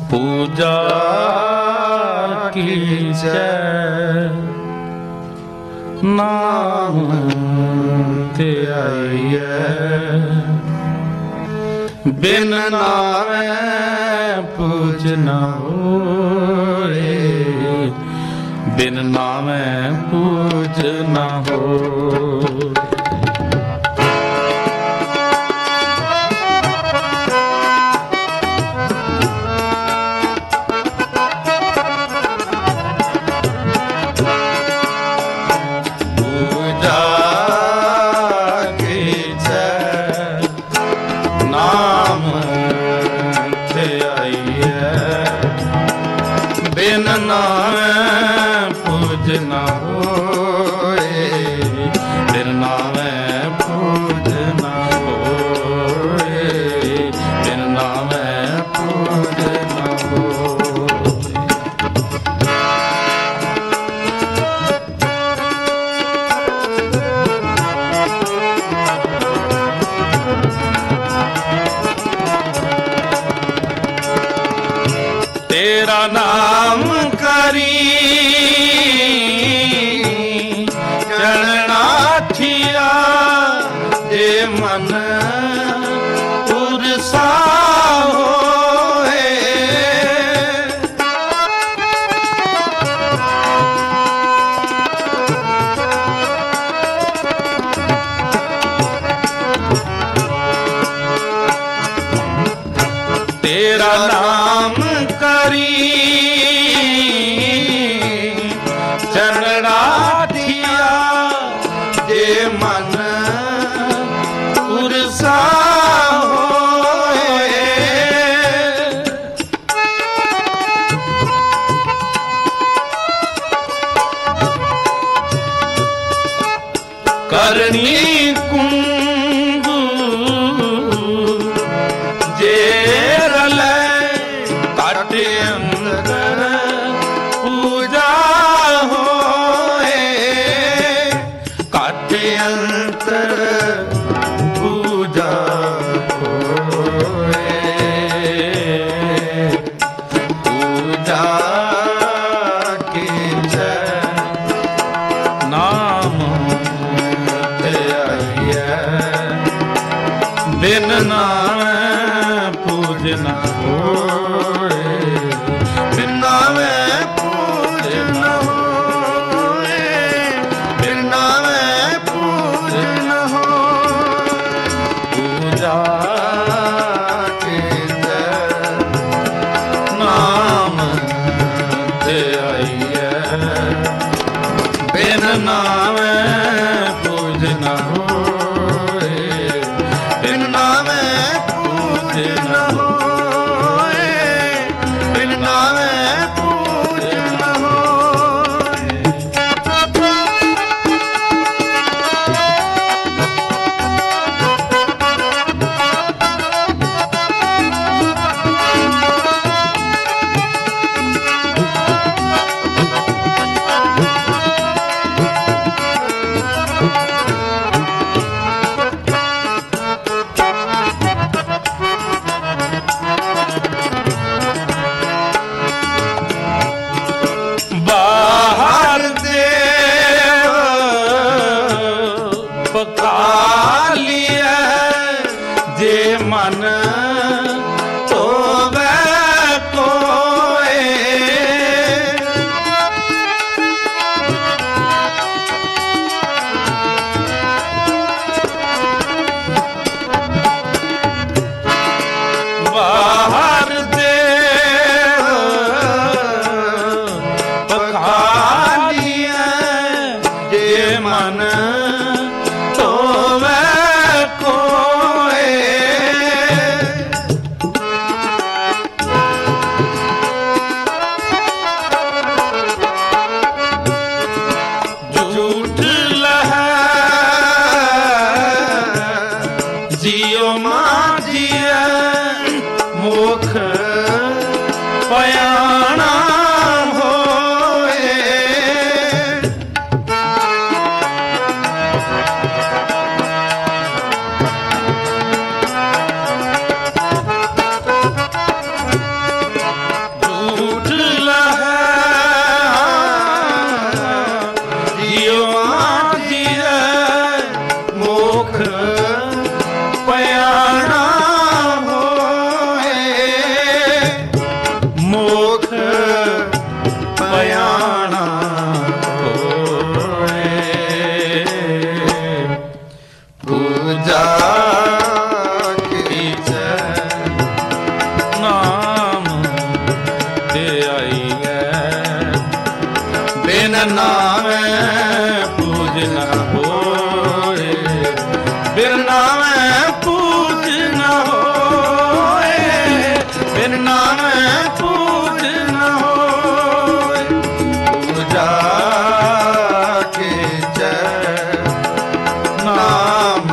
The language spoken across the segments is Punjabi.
पूजा कीजै नाम ते आइए, बिन नामे पूज न होए, बिन नामे पूज न हो। बिन नामे पूज न होए, बिन नामे पूज न होए, बिन नामे पूज न होए। तेरा नाम करी चरणाठिया, जे मन उरसा होए, तेरा नाम करी चरणाठिया, जे मन उरसा होए, करनी कुंभु जे अंदर पूजा होए, काटे अंतर पूजा होए, पूजा कीजै नाम ते आइए, बिन नामे पूज न होए, बिन नामे पूज न होए, बिन नामे पूज न होए। पूजा कीजै नाम ते आइए, बिन नामे पूज न होए, बिन नामे पूज न होए, बिन नामे पूज न होए। बाहर देव पका लिया, जे मन होवे कोए, बाहर देव पका लिया, जे मन होवे कोए, झूठ लह जियो मां जिया, मुख पयाना होए, नामे पूज न होए, बिन नामे पूज न होए, बिन नामे पूज न होए। पूजा के जय नाम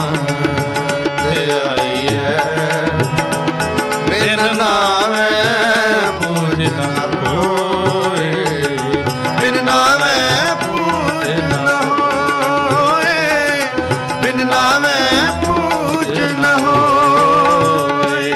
ध्याइए, बिन नामे पूज न होए, बिन नामे पूज न होए, बिन नामे पूज न होए।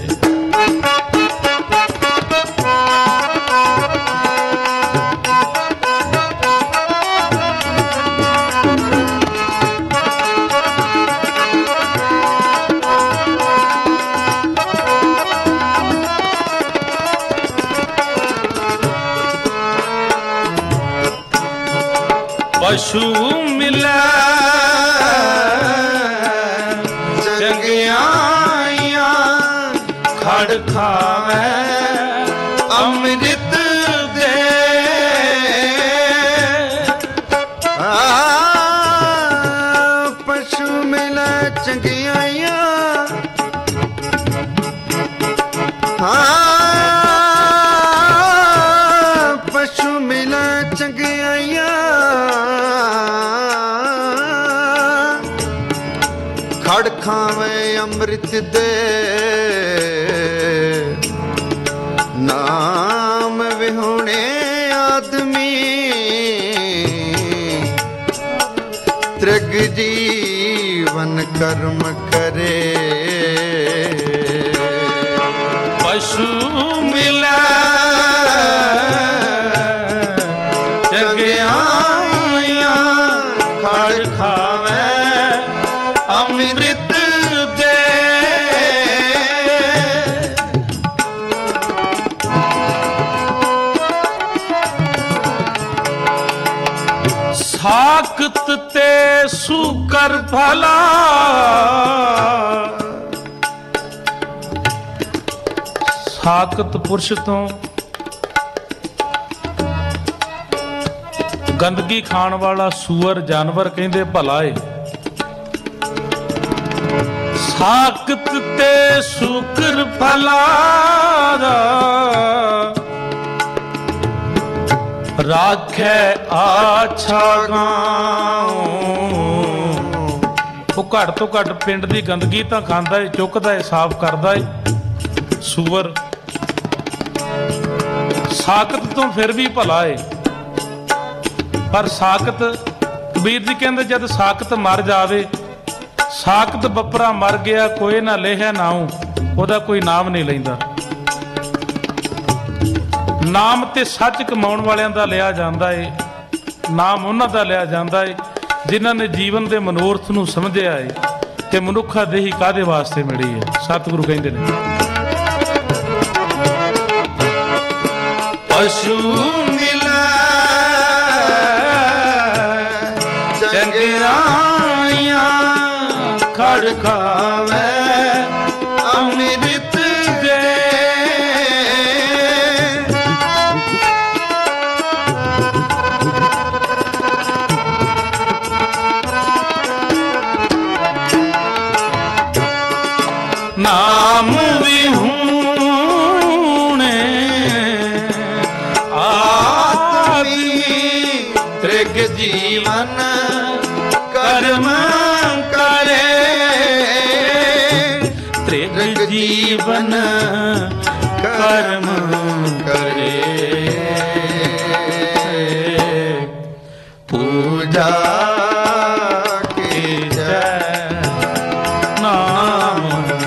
पशु मिलै चंगियाइयां, खड़ खावे अमृत दे। पशु मिलै चंगियाइयां, पशु मिलै चंगियाइयां, खड़ खावे अमृत दे। नाम विहुणे आदमी त्रिग जीवन कर्म करे। पशु मिलै चंगियाइयां, खड़ खावे अमृत दे। साकत ते सुकर भला, साकत पुरुष तो गंदगी खाण वाला सूअर जानवर कहंदे भला है। साकत ते सुकर भला, राखे आछा गांव। ਉਹ ਘੱਟ ਤੋਂ ਘੱਟ ਪਿੰਡ ਦੀ ਗੰਦਗੀ ਤਾਂ ਖਾਂਦਾ ਏ, ਚੁੱਕਦਾ ਏ, ਸਾਫ਼ ਕਰਦਾ ਏ ਸੂਅਰ। ਸਾਕਤ ਤੋਂ ਫਿਰ ਵੀ ਭਲਾ ਏ, ਪਰ ਸਾਕਤ ਕਬੀਰ ਜੀ ਕਹਿੰਦੇ ਜਦ ਸਾਕਤ ਮਰ ਜਾਵੇ, ਸਾਕਤ ਬੱਪਰਾ ਮਰ ਗਿਆ ਕੋਈ ਨਾ ਲੇਹਿਆ ਨਾਉ, ਉਹਦਾ ਕੋਈ ਨਾਮ ਨਹੀਂ ਲੈਂਦਾ। ਨਾਮ ਤੇ ਸੱਚ ਕਮਾਉਣ ਵਾਲਿਆਂ ਦਾ ਲਿਆ ਜਾਂਦਾ ਏ, ਨਾਮ ਉਹਨਾਂ ਦਾ ਲਿਆ ਜਾਂਦਾ ਏ ਜਿਨ੍ਹਾਂ ਨੇ ਜੀਵਨ ਦੇ ਮਨੋਰਥ ਨੂੰ ਸਮਝਿਆ ਏ ਕਿ ਮਨੁੱਖਾ ਦੇਹੀ ਕਾਹਦੇ ਵਾਸਤੇ ਮਿਲੀ ਹੈ। ਸਤਿਗੁਰੂ ਕਹਿੰਦੇ ਨੇ ਪਸ਼ੂ ਮਿਲੈ ਚੰਗਿਆਈਆਂ, ਖੜ ਖਾਵੇ ਅੰਮ੍ਰਿਤ ਦੇ। ਨਾਮ ਵਿਹੂਣੇ ਆਦਮੀ ਤ੍ਰਿਗ ਜੀਵਨ ਕਰਮ ਕਰੇ। ਤ੍ਰਿਗ ਜੀਵਨ ਕਰਮ ਕਰੇ। ਪੂਜਾ ਕੇ ਜੈ ਨਾਮ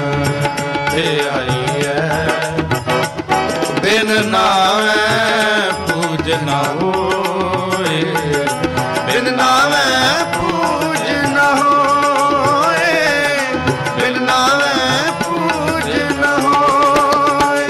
ਬਿਨ ਨਾਮੈ ਪੂਜ ਨਾ ਹੋਏ, ਬਿਨ ਨਾਮੈ ਪੂਜ ਨਾ ਹੋਏ, ਬਿਨ ਨਾਮੈ ਪੂਜ ਨਾ ਹੋਏ।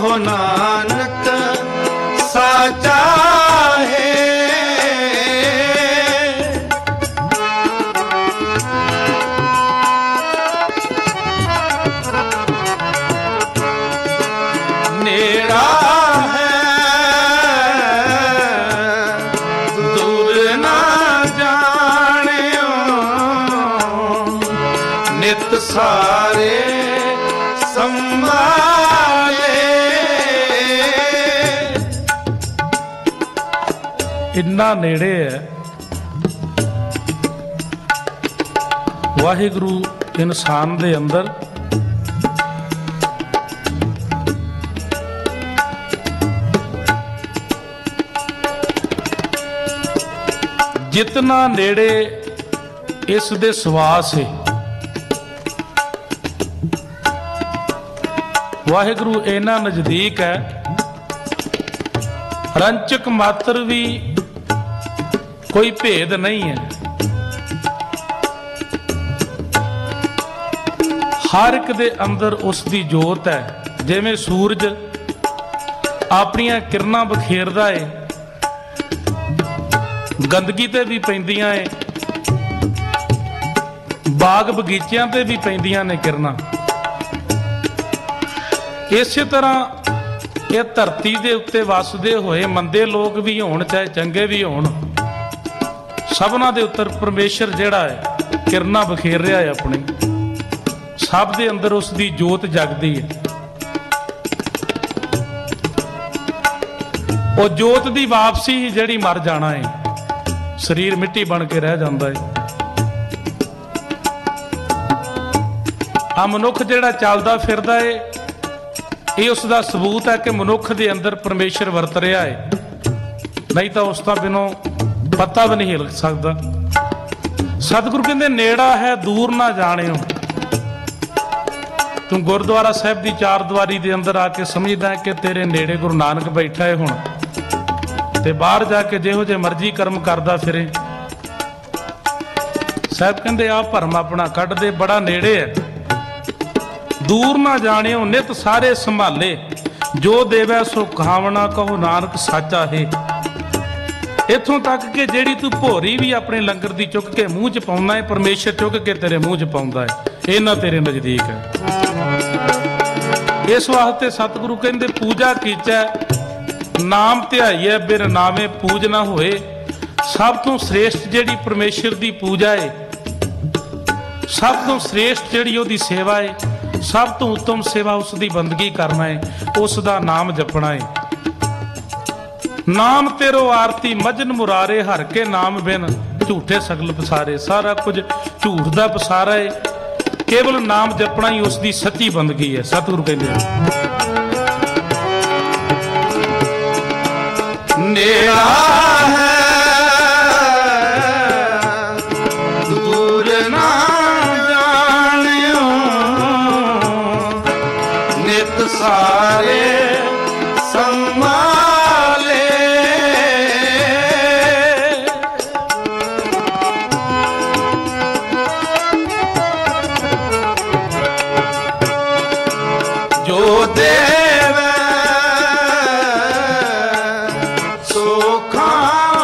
ਕਹੋ ਨਾਨਕ ਸਾਚਾ ਹੈ। ਨੇੜਾ ਹੈ ਦੂਰ ਨਾ ਜਾਣਿਓ, ਨਿਤ ਸਾਰੇ ਇੰਨਾ ਨੇੜੇ ਹੈ। ਵਾਹਿਗੁਰੂ ਇਨਸਾਨ ਦੇ ਅੰਦਰ ਜਿਤਨਾ ਨੇੜੇ ਇਸ ਦੇ ਸਵਾਸ ਹੈ, ਵਾਹਿਗੁਰੂ ਇੰਨਾ ਨਜ਼ਦੀਕ ਹੈ, ਰੰਚਕ ਮਾਤਰ ਵੀ ਕੋਈ ਭੇਦ ਨਹੀਂ ਹੈ। ਹਰ ਇੱਕ ਦੇ ਅੰਦਰ ਉਸ ਦੀ ਜੋਤ ਹੈ। ਜਿਵੇਂ ਸੂਰਜ ਆਪਣੀਆਂ ਕਿਰਨਾਂ ਬਖੇਰਦਾ ਏ, ਗੰਦਗੀ ਤੇ ਵੀ ਪੈਂਦੀਆਂ ਏ, ਬਾਗ ਬਗੀਚਿਆਂ ਤੇ ਵੀ ਪੈਂਦੀਆਂ ਨੇ ਕਿਰਨਾਂ। ਇਸੇ ਤਰ੍ਹਾਂ ਇਹ ਧਰਤੀ ਦੇ ਉੱਤੇ ਵਸਦੇ ਹੋਏ ਮੰਦੇ ਲੋਕ ਵੀ ਹੋਣ ਚਾਹੇ ਚੰਗੇ ਵੀ ਹੋਣ, ਸਭਨਾਂ ਦੇ ਉੱਤੇ ਪਰਮੇਸ਼ਰ ਜਿਹੜਾ ਹੈ ਕਿਰਨਾਂ ਬਖੇਰ ਰਿਹਾ ਹੈ ਆਪਣੀ। ਸਭ ਦੇ ਅੰਦਰ ਉਸ ਦੀ ਜੋਤ ਜਗਦੀ ਹੈ। ਉਹ ਜੋਤ ਦੀ ਵਾਪਸੀ ਹੀ ਜਿਹੜੀ ਮਰ ਜਾਣਾ ਹੈ, ਸਰੀਰ ਮਿੱਟੀ ਬਣ ਕੇ ਰਹਿ ਜਾਂਦਾ ਹੈ। ਆ ਮਨੁੱਖ ਜਿਹੜਾ ਚੱਲਦਾ ਫਿਰਦਾ ਏ, ਇਹ ਉਸ ਦਾ ਸਬੂਤ ਹੈ ਕਿ ਮਨੁੱਖ ਦੇ ਅੰਦਰ ਪਰਮੇਸ਼ਰ ਵਰਤ ਰਿਹਾ ਹੈ। ਨਹੀਂ ਤਾਂ ਉਸ ਤੋਂ ਬਿਨੋਂ ਪਤਾ ਵੀ ਨਹੀਂ ਹਿਲ ਸਕਦਾ। ਸਤਿਗੁਰੂ ਕਹਿੰਦੇ ਨੇੜਾ ਹੈ ਦੂਰ ਨਾ ਜਾਣਿਓ। ਤੂੰ ਗੁਰਦੁਆਰਾ ਸਾਹਿਬ ਦੀ ਚਾਰ ਦੀਵਾਰੀ ਦੇ ਅੰਦਰ ਆ ਕੇ ਸਮਝਦਾ ਹੈ ਕਿ ਤੇਰੇ ਨੇੜੇ ਗੁਰੂ ਨਾਨਕ ਬੈਠਾ ਹੈ ਹੁਣ, ਤੇ ਬਾਹਰ ਜਾ ਕੇ ਜਿਹੋ ਜਿਹੇ ਮਰਜ਼ੀ ਕਰਮ ਕਰਦਾ ਫਿਰੇ। ਸਾਹਿਬ ਕਹਿੰਦੇ ਆ ਭਰਮ ਆਪਣਾ ਕੱਢ ਦੇ, ਬੜਾ ਨੇੜੇ ਹੈ। ਦੂਰ ਨਾ ਜਾਣਿਓ ਨਿਤ ਸਾਰੇ ਸੰਭਾਲੇ, ਜੋ ਦੇਵੈ ਸੋ ਖਾਵਣਾ ਕਹੋ ਨਾਨਕ ਸਾਚਾ ਹੈ। ਇੱਥੋਂ ਤੱਕ ਕਿ ਜਿਹੜੀ ਤੂੰ ਭੋਰੀ ਵੀ ਆਪਣੇ ਲੰਗਰ ਦੀ ਚੁੱਕ ਕੇ ਮੂੰਹ 'ਚ ਪਾਉਣਾ ਹੈ, ਪਰਮੇਸ਼ਰ ਚੁੱਕ ਕੇ ਤੇਰੇ ਮੂੰਹ 'ਚ ਪਾਉਂਦਾ ਹੈ। ਇਹਨਾਂ ਤੇਰੇ ਨਜ਼ਦੀਕ ਹੈ। ਇਸ ਵਾਸਤੇ ਸਤਿਗੁਰੂ ਕਹਿੰਦੇ ਪੂਜਾ ਕੀਚੈ ਨਾਮ ਧਿਆਈਐ ਬਿਨ ਨਾਮੇ ਪੂਜ ਨਾ ਹੋਏ। ਸਭ ਤੋਂ ਸ੍ਰੇਸ਼ਟ ਜਿਹੜੀ ਪਰਮੇਸ਼ਰ ਦੀ ਪੂਜਾ ਹੈ, ਸਭ ਤੋਂ ਸ੍ਰੇਸ਼ਟ ਜਿਹੜੀ ਉਹਦੀ ਸੇਵਾ ਹੈ, ਸਭ ਤੋਂ ਉੱਤਮ ਸੇਵਾ ਉਸ ਦੀ ਬੰਦਗੀ ਕਰਨਾ ਹੈ, ਉਸ ਦਾ ਨਾਮ ਜਪਣਾ ਹੈ। ਨਾਮ ਤੇਰੋ ਆਰਤੀ ਮਜਨ ਮੁਰਾਰੇ, ਹਰ ਕੇ ਨਾਮ ਬਿਨ ਝੂਠੇ ਸਗਲ ਪਸਾਰੇ। ਸਾਰਾ ਕੁਝ ਝੂਠ ਦਾ ਪਸਾਰਾ ਹੈ, ਕੇਵਲ ਨਾਮ ਜਪਣਾ ਹੀ ਉਸ ਦੀ ਸੱਚੀ ਬੰਦਗੀ ਹੈ। ਸਤਿਗੁਰੂ ਕਹਿੰਦੇ ਨੇੜਾ ਹੈ ਦੂਰ ਨਾ ਜਾਣਿਓ, ਨਿਤ ਸਾਰੇ ਸੰਭਾਲੇ। ਜੋ ਦੇਵੈ ਸੋ ਖਾਵਣਾ